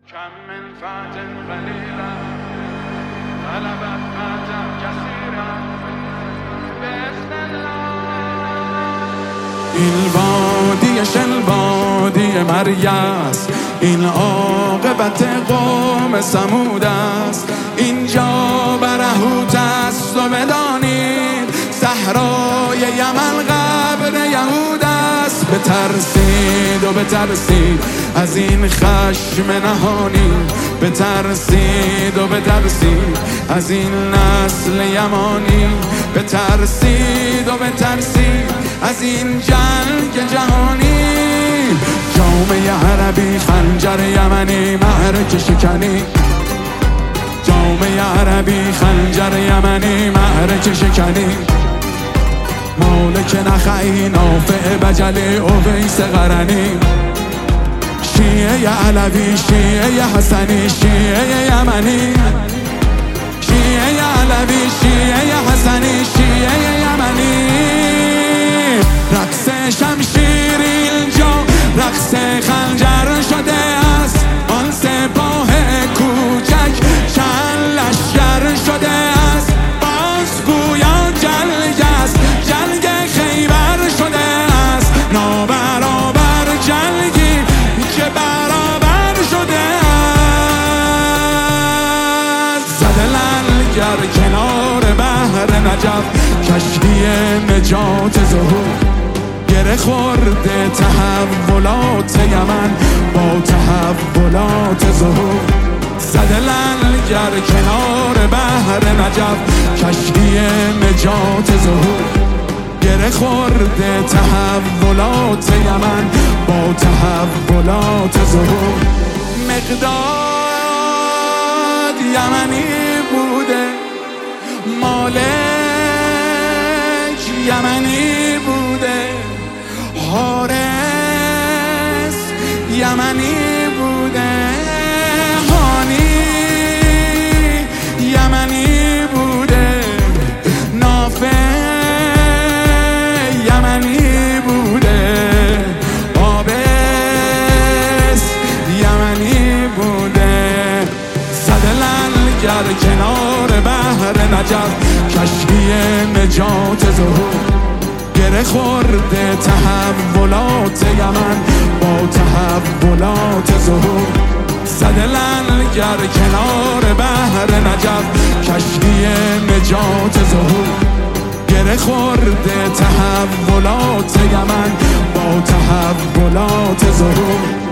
كم من فات قليلا غلبت فاتا كثيرا بإذن الله. این وادی شلوادی مریاس، این عاقبت قوم ثمود است. اینجا برهوت است و بدانید صحرای یمن قبر یهود است. بترسید و بترسید از این خشم نهانی، بترسید و بترسید از این نسل یمانی، بترسید و بترسید از این جنگ جهانی. جامعه عربی خنجر یمنی معرکه شکنی، جامعه عربی خنجر یمنی معرکه شکنی. مالک نخعی نافع بجلی اویس قرنی، شیعه علوی شیعه حسنی شیعه یمنی، شیعه علوی شیعه حسنی شیعه یمنی. رقص شمشیر اینجا رقص خنجر شده است. آن سپاه کوچک چند لشکر شده است. باز گویا جنگ است، جنگ خیبر شده است. نابرابر جنگی که برابر شده است. زده لنگر کنار بحر نجف کشتی نجات ظهور. گره خورده تحولات یمن با تحولات ظهور. زده لنگر کنار بحر نجف کشتی نجات ظهور. گره خورده تحولات یمن با تحولات ظهور. مقداد یمنی بوده، مالک یمنی بوده، حارس یمنی بوده، هانی یمنی بوده، نافع یمنی بوده، آبس یمنی بوده. زده لنگر کنار بحر نجف کشتی نجات ظهور. گره خورده تحولات یمن با تحولات ظهور. زده لنگر کنار بحر نجف کشتی نجات ظهور. گره خورده تحولات یمن با تحولات ظهور.